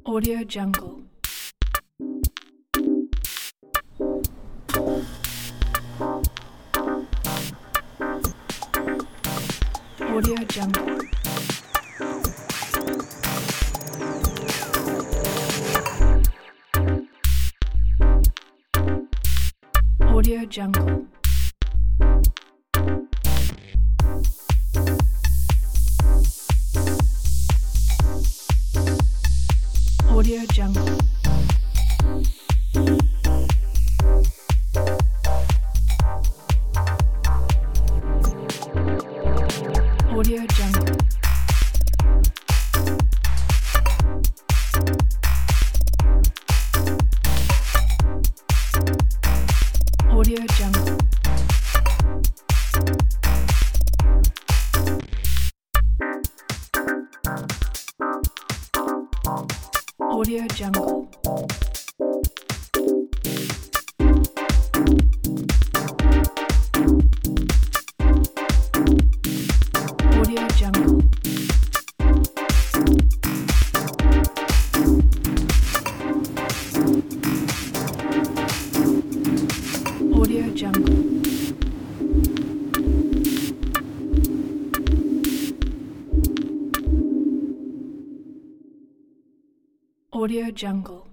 Audio Jungle. Audio Jungle. Audio Jungle. Audio Jungle. Audio Jungle. Audio Jungle. Audio Jungle. Audio Jungle. Audio Jungle. Audio Jungle.